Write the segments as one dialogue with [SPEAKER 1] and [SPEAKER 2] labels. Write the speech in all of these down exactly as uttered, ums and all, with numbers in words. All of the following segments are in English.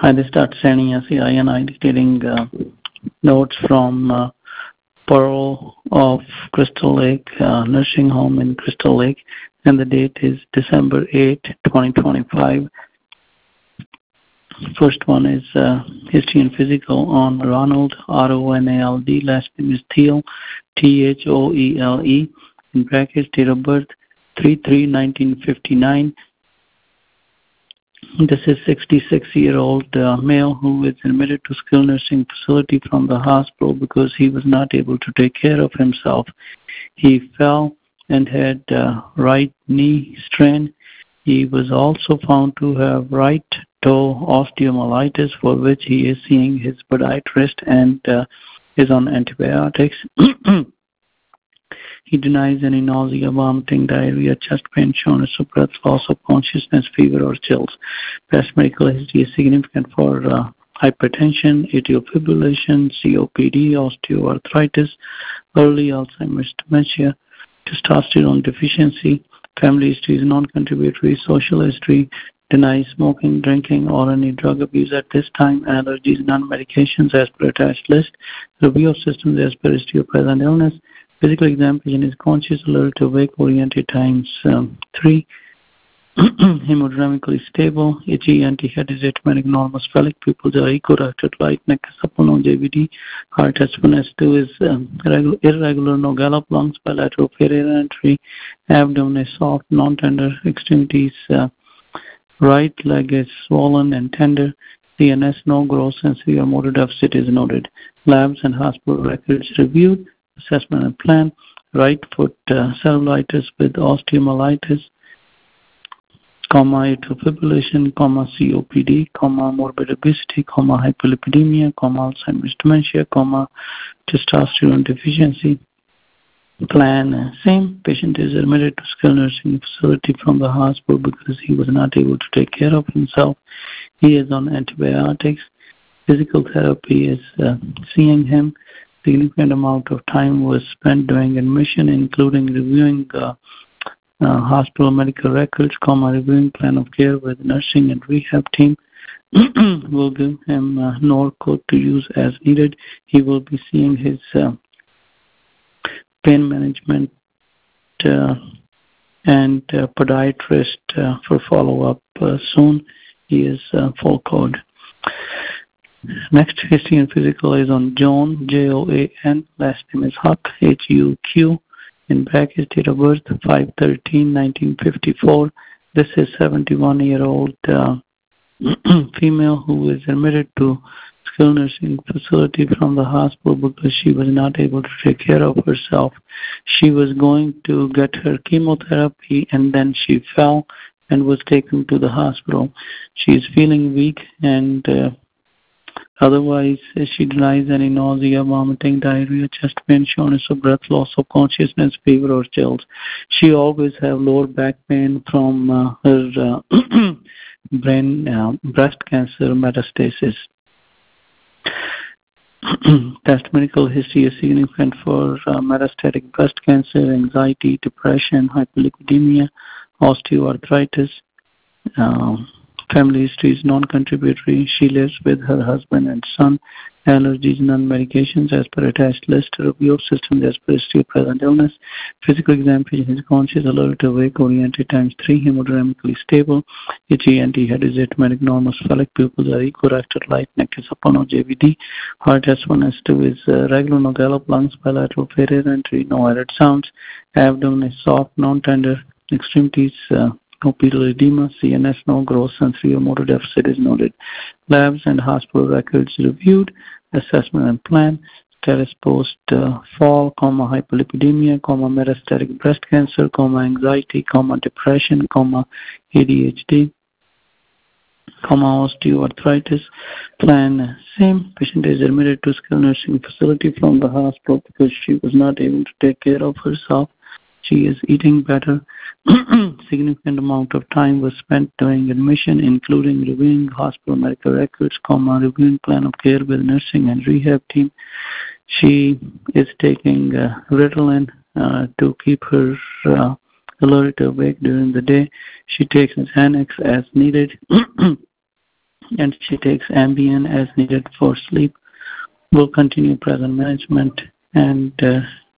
[SPEAKER 1] I they start sending us I and I getting uh, notes from uh, Pearl of Crystal Lake uh, Nursing Home in Crystal Lake, and the date is December eighth, twenty twenty-five. First one is uh, history and physical on Ronald, R O N A L D. Last name is Thiele, T H O E L E. In brackets, date of birth, three three nineteen fifty-nine. This is sixty-six-year-old uh, male who is admitted to skilled nursing facility from the hospital because he was not able to take care of himself. He fell and had uh, right knee strain. He was also found to have right toe osteomyelitis, for which he is seeing his podiatrist and uh, is on antibiotics. He denies any nausea, vomiting, diarrhea, chest pain, shortness of breath, loss of consciousness, fever, or chills. Past medical history is significant for uh, hypertension, atrial fibrillation, C O P D, osteoarthritis, early Alzheimer's dementia, testosterone deficiency. Family history is non-contributory. Social history denies smoking, drinking, or any drug abuse at this time. Allergies, non-medications as per attached list. Review of systems as per history of present illness. Physical examination is conscious, alert, awake, oriented times um, three. Hemodynamically stable. H E N T head is automatic, normal, sphenic pupils are echo-ducted, light, neck is supple, no J V D. Heart S one, S two is um, irregular, no gallop, lungs bilateral, failure entry. Abdomen is soft, non-tender. Extremities, uh, right leg is swollen and tender. C N S, no growth, and severe motor deficit is noted. Labs and hospital records reviewed. Assessment and plan. Right foot uh, cellulitis with osteomyelitis, comma, atrial fibrillation, comma, C O P D, comma, morbid obesity, comma, hyperlipidemia, comma, Alzheimer's dementia, comma, testosterone deficiency. Plan, uh, same. Patient is admitted to skilled nursing facility from the hospital because he was not able to take care of himself. He is on antibiotics. Physical therapy is uh, seeing him. Significant amount of time was spent during admission, including reviewing uh, uh, hospital medical records, comma, reviewing plan of care with nursing and rehab team. Will give him uh, Norco to use as needed. He will be seeing his uh, pain management uh, and uh, podiatrist uh, for follow-up uh, soon. He is uh, full code. Next, history and physical is on Joan, J O A N. Last name is Huck, H U Q. In brackets, date of birth, five thirteen nineteen fifty-four. This is seventy-one-year-old uh, female who is admitted to skilled nursing facility from the hospital because she was not able to take care of herself. She was going to get her chemotherapy and then she fell and was taken to the hospital. She is feeling weak and uh, otherwise, she denies any nausea, vomiting, diarrhea, chest pain, shortness of breath, loss of consciousness, fever, or chills. She always have lower back pain from uh, her uh, brain uh, breast cancer metastasis. Past medical history is significant for uh, metastatic breast cancer, anxiety, depression, hyperlipidemia, osteoarthritis. Uh, Family history is non-contributory. She lives with her husband and son. Allergies, non-medications as per attached list. Review of systems as per history of present illness. Physical examination is conscious, alert, awake, oriented times three. Hemodynamically stable. H E N T head is automatic, normal, sphenic pupils are echo-ducted, light, neck is upon, no J V D. Heart S one, S two is uh, regular, no gallop, lungs bilateral, failure entry, no added sounds. Abdomen is soft, non-tender. Extremities, uh, no pedal edema, C N S, no growth, sensory or motor deficit is noted. Labs and hospital records reviewed. Assessment and plan. Status post uh, fall, comma, hyperlipidemia, comma, metastatic breast cancer, comma, anxiety, comma, depression, comma, A D H D, comma, osteoarthritis. Plan same. Patient is admitted to skilled nursing facility from the hospital because she was not able to take care of herself. She is eating better. Significant amount of time was spent during admission, including reviewing hospital medical records, comma, reviewing plan of care with nursing and rehab team. She is taking uh, Ritalin uh, to keep her uh, alert, awake during the day. She takes Xanax as needed. and she takes Ambien as needed for sleep. Will continue present management, and uh,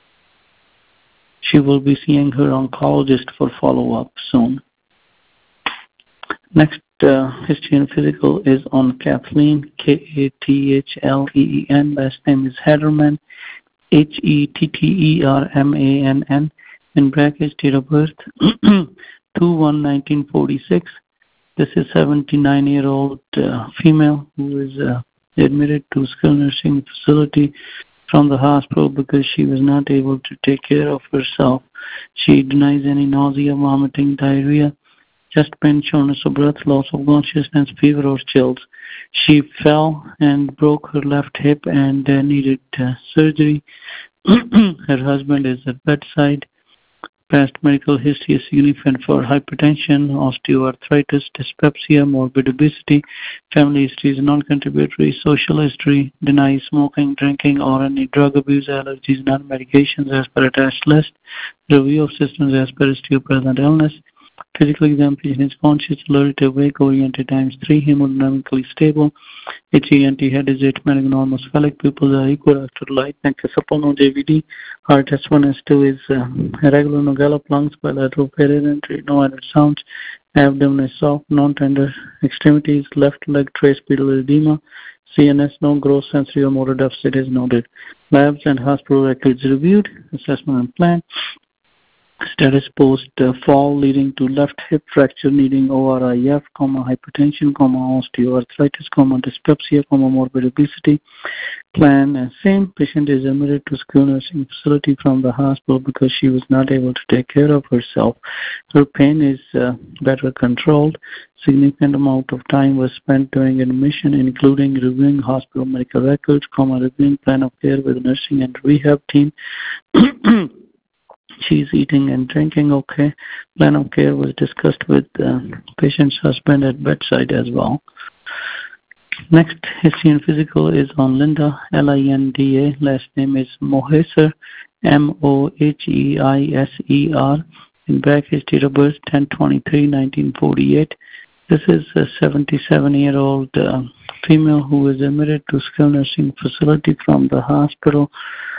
[SPEAKER 1] she will be seeing her oncologist for follow-up soon. Next, uh, history and physical is on Kathleen, K A T H L E E N. Last name is Hetterman, H E T T E R M A N N. In brackets, date of birth, two one nineteen forty-six. This is seventy-nine-year-old uh, female who is uh, admitted to skilled nursing facility from the hospital because she was not able to take care of herself. She denies any nausea, vomiting, diarrhea, chest pain, shortness of breath, loss of consciousness, fever, or chills. She fell and broke her left hip and uh, needed uh, surgery. Her husband is at bedside. Past medical history is significant for hypertension, osteoarthritis, dyspepsia, morbid obesity. Family history is non-contributory. Social history denies smoking, drinking, or any drug abuse, allergies, non-medications as per attached list. Review of systems as per history of present illness. Physical examination is conscious, alert, awake, oriented times three, hemodynamically stable. H E N T head is eight, enormous phallic pupils are equal after light, neck is upon no J V D. Heart S one, S two is uh, irregular, no gallop, lungs bilateral, perientry, no added sounds. Abdomen is soft, non-tender. Extremities, left leg trace pedal edema. C N S, no gross sensory or motor deficit is noted. Labs and hospital records reviewed. Assessment and plan. Status post uh, fall leading to left hip fracture needing O R I F, comma, hypertension, comma, osteoarthritis, comma, dyspepsia, comma, morbid obesity. Plan uh, same. Patient is admitted to skilled nursing facility from the hospital because she was not able to take care of herself. Her pain is uh, better controlled. Significant amount of time was spent during admission, including reviewing hospital medical records, comma, reviewing plan of care with nursing and rehab team. She's eating and drinking okay. Plan of care was discussed with uh, patient's husband at bedside as well. Next, history and physical is on Linda, L I N D A. Last name is Moheser, M O H E I S E R. In brackets, date of birth ten twenty-three nineteen forty-eight. This is a seventy-seven-year-old uh, female who was admitted to skilled nursing facility from the hospital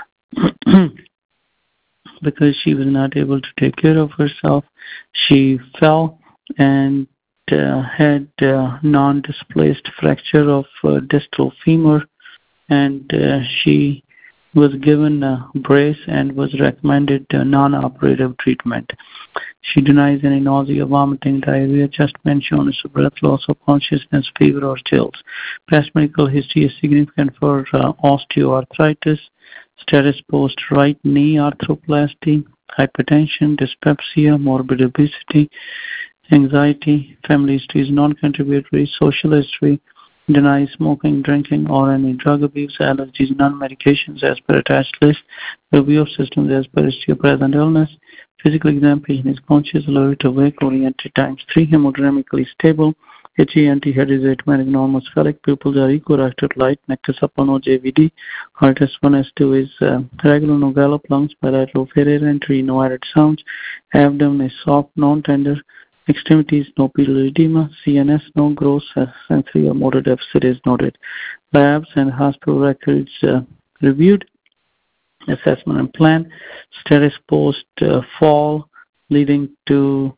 [SPEAKER 1] because she was not able to take care of herself. She fell and uh, had uh, non-displaced fracture of uh, distal femur, and uh, she was given a brace and was recommended uh, non-operative treatment. She denies any nausea, vomiting, diarrhea, chest pain, shortness of breath, loss of consciousness, fever, or chills. Past medical history is significant for uh, osteoarthritis. Status post right knee arthroplasty, hypertension, dyspepsia, morbid obesity, anxiety. Family history is non-contributory. Social history denies smoking, drinking, or any drug abuse, allergies, non-medications as per attached list. Review of systems as per history of present illness. Physical examination is conscious, alert, awake, oriented times three, hemodynamically stable. H E N T head is eight, enormous phallic pupils are equal after light, neck is upon no J V D. Heart S one, S two is uh, regular, no gallop, lungs bilateral, perientry, no added sounds. Abdomen is soft, non-tender. Extremities, no pedal edema. C N S, no gross sensory or motor deficit is noted. Labs and hospital records uh, reviewed. Assessment and plan. Status post uh, fall leading to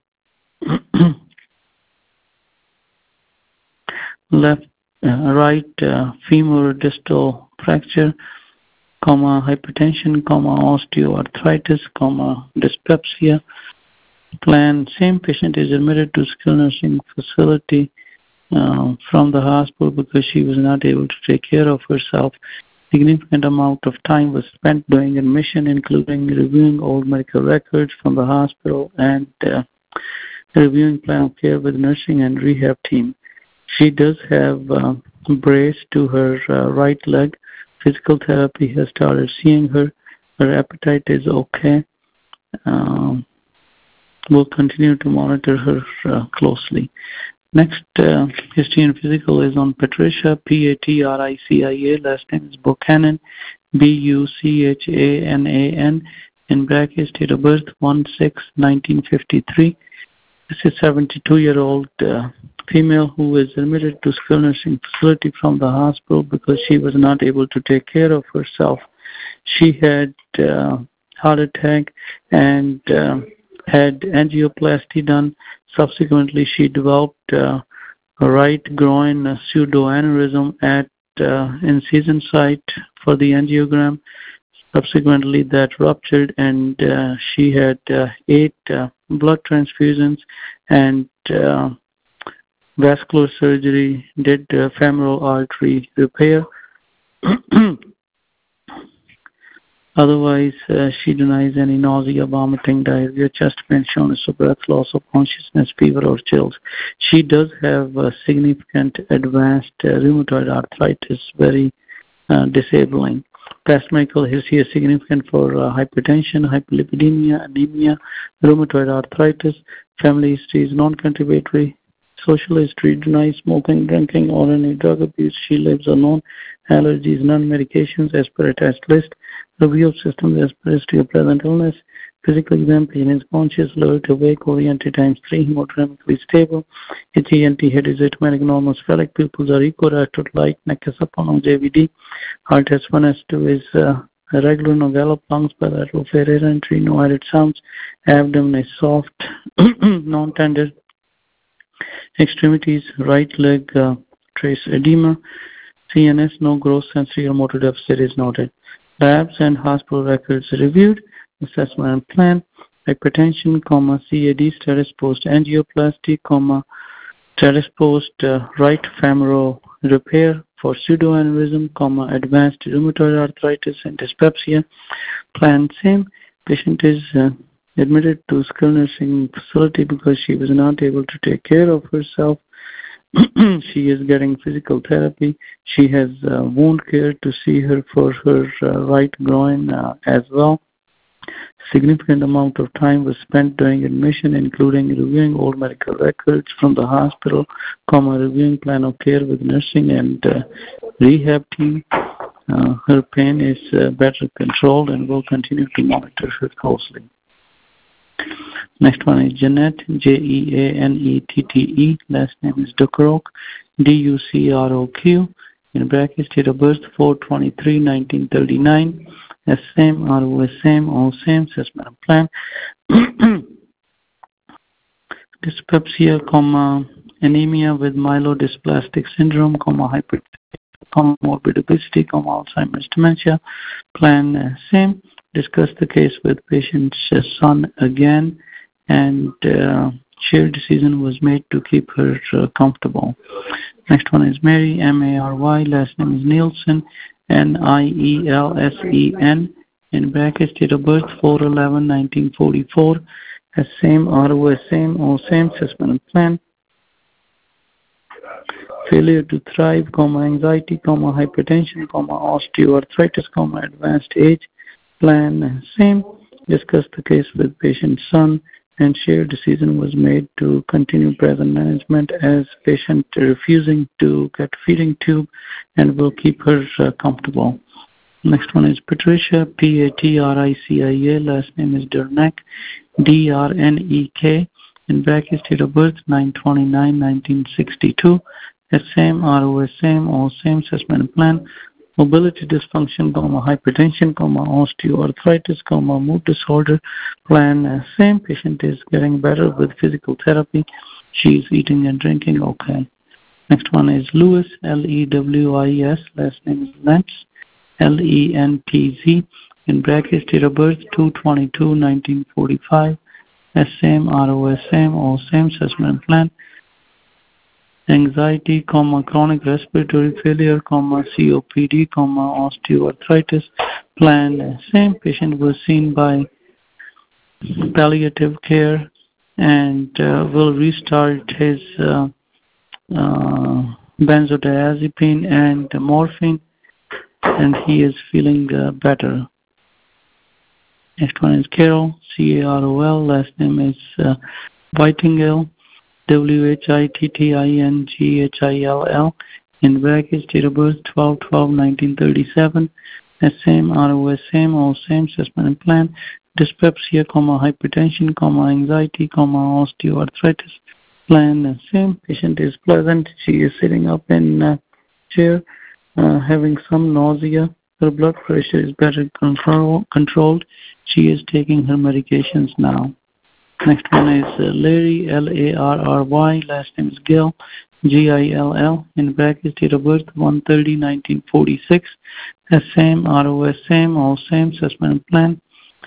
[SPEAKER 1] left, uh, right uh, femur distal fracture, comma, hypertension, comma, osteoarthritis, comma, dyspepsia. Plan, same patient is admitted to skilled nursing facility uh, from the hospital because she was not able to take care of herself. Significant amount of time was spent during admission, including reviewing old medical records from the hospital and uh, reviewing plan of care with nursing and rehab team. She does have uh, a brace to her uh, right leg. Physical therapy has started seeing her. Her appetite is okay. Um, we'll continue to monitor her uh, closely. Next, uh, history and physical is on Patricia, P A T R I C I A. Last name is Buchanan, B U C H A N A N. In brackets, date of birth one six nineteen fifty-three. This is a seventy-two-year-old uh, female who was admitted to skilled nursing facility from the hospital because she was not able to take care of herself. She had uh, heart attack and uh, had angioplasty done. Subsequently, she developed uh, a right groin uh, pseudoaneurysm at uh, incision site for the angiogram. Subsequently, that ruptured, and uh, she had uh, eight uh, blood transfusions and uh, vascular surgery, did uh, femoral artery repair. Otherwise, uh, she denies any nausea, vomiting, diarrhea, chest pain, shortness of breath, loss of consciousness, fever, or chills. She does have uh, significant advanced uh, rheumatoid arthritis, very uh, disabling. Past medical history is significant for uh, hypertension, hyperlipidemia, anemia, rheumatoid arthritis. Family history is non-contributory. Social history denies smoking, drinking, or any drug abuse. She lives alone. Allergies, non-medications as per attached list. Review of systems as per history of present illness. Physical exam, patient is conscious, alert, awake, oriented times three, hemodynamically stable. H E N T head is automatic, normal, spheric. Pupils are equilateral, light, neck is upon on J V D. Heart S one, S two is uh, irregular, no gallop, lungs bilateral, fair air entry, no added sounds. Abdomen is soft, non-tender. Extremities, right leg, uh, trace edema. C N S, no gross sensory or motor deficit is noted. Labs and hospital records reviewed. Assessment and plan. Hypertension, comma, C A D status post angioplasty, comma, status post uh, right femoral repair for pseudoaneurysm, comma, advanced rheumatoid arthritis and dyspepsia. Plan same. Patient is uh, admitted to skilled nursing facility because she was not able to take care of herself. She is getting physical therapy. She has uh, wound care to see her for her uh, right groin uh, as well. Significant amount of time was spent during admission, including reviewing old medical records from the hospital, comma, reviewing plan of care with nursing and uh, rehab team. Uh, her pain is uh, better controlled and will continue to monitor her closely. Next one is Jeanette, J E A N E T T E. Last name is Ducroq, D U C R O Q. In brackets, date of birth four twenty-three nineteen thirty-nine. S same, R O S same, all same, assessment and plan. Dyspepsia, comma, anemia with myelodysplastic syndrome, comma, hypertension, comma, morbid obesity, comma, Alzheimer's dementia. Plan uh, same. Discuss the case with patient's uh, son again, and uh, shared decision was made to keep her uh, comfortable. Next one is Mary, M A R Y. Last name is Nielsen, N I E L S E N. In brackets, date of birth four eleven nineteen forty-four. As same, R O S same, all same, assessment and plan. Failure to thrive, comma, anxiety, comma, hypertension, comma, osteoarthritis, comma, advanced age. Plan same. Discuss the case with patient's son, and shared decision was made to continue present management as patient refusing to get feeding tube, and will keep her uh, comfortable. Next one is Patricia, P A T R I C I A. Last name is Dernek, D R N E K. In brackets, date of birth nine twenty-nine nineteen sixty-two. As same, R O S same, all same, assessment and plan. Mobility dysfunction, comma, hypertension, comma, osteoarthritis, comma, mood disorder. Plan uh, same. Patient is getting better with physical therapy. She is eating and drinking okay. Next one is Lewis, L E W I S. Last name is Lentz, L E N T Z. In brackets, date of birth two twenty-two nineteen forty-five. S same, R O S same, all same, assessment and plan. Anxiety, comma, chronic respiratory failure, comma, C O P D, comma, osteoarthritis. Plan same. Patient was seen by palliative care and uh, will restart his uh, uh, benzodiazepine and morphine, and he is feeling uh, better. Next one is Carol, C A R O L. Last name is uh, Whitingale, W H I T T I N G H I L L. In brackets, date of birth twelve twelve nineteen thirty-seven. S same, R O S same, all same, assessment and plan. Dyspepsia, comma, hypertension, comma, anxiety, comma, osteoarthritis. Plan uh, same. Patient is pleasant. She is sitting up in uh, chair, uh, having some nausea. Her blood pressure is better control, controlled. She is taking her medications now. Next one is uh, Larry, L A R R Y. Last name is Gill, G I L L. In brackets, date of birth one thirty nineteen forty-six. S same, R O S same, all same. Assessment plan.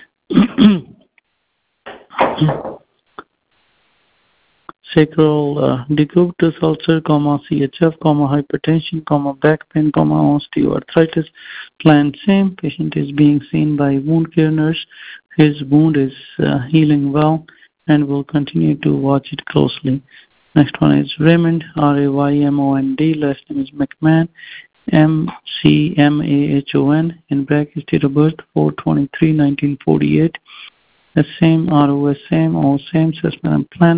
[SPEAKER 1] Sacral uh, decubitus ulcer, comma, C H F, comma, hypertension, comma, back pain, comma, osteoarthritis. Plan same. Patient is being seen by wound care nurse. His wound is uh, healing well and will continue to watch it closely. Next one is Raymond, R A Y M O N D. Last name is McMahon, M C M A H O N. In brackets, date of birth four twenty-three nineteen forty-eight. The same, R O S same, all same. Assessment and plan.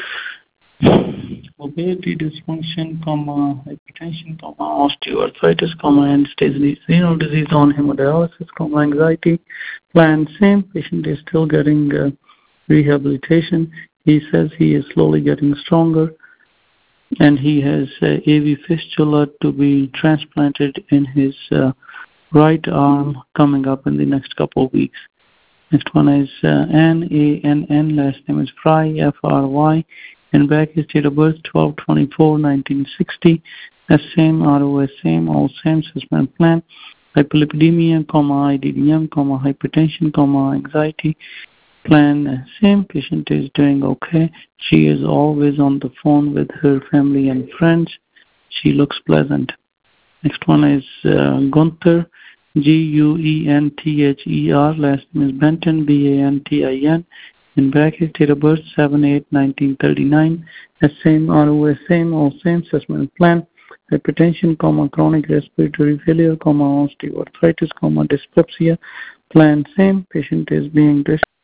[SPEAKER 1] Mobility dysfunction, comma, hypertension, comma, osteoarthritis, comma, end-stage renal disease on hemodialysis, comma, anxiety. Plan same. Patient is still getting uh, rehabilitation. He says he is slowly getting stronger, and he has uh, A V fistula to be transplanted in his uh, right arm coming up in the next couple of weeks. Next one is uh, N A N N. Last name is Fry, F R Y. In brackets, date of birth twelve twenty-four nineteen sixty. S same, R O S same, all same. Assessment plan. Hyperlipidemia, comma, I D D M, comma, hypertension, comma, anxiety. Plan same. Patient is doing okay. She is always on the phone with her family and friends. She looks pleasant. Next one is uh, Gunther, G U E N T H E R. Last name is Benton, B A N T I N. In brackets, date of birth seven eight nineteen thirty-nine. S same, R O S same, all same. Assessment plan. Hypertension, comma, chronic respiratory failure, comma, osteoarthritis, comma, dyspepsia. Plan same. Patient is being discharged.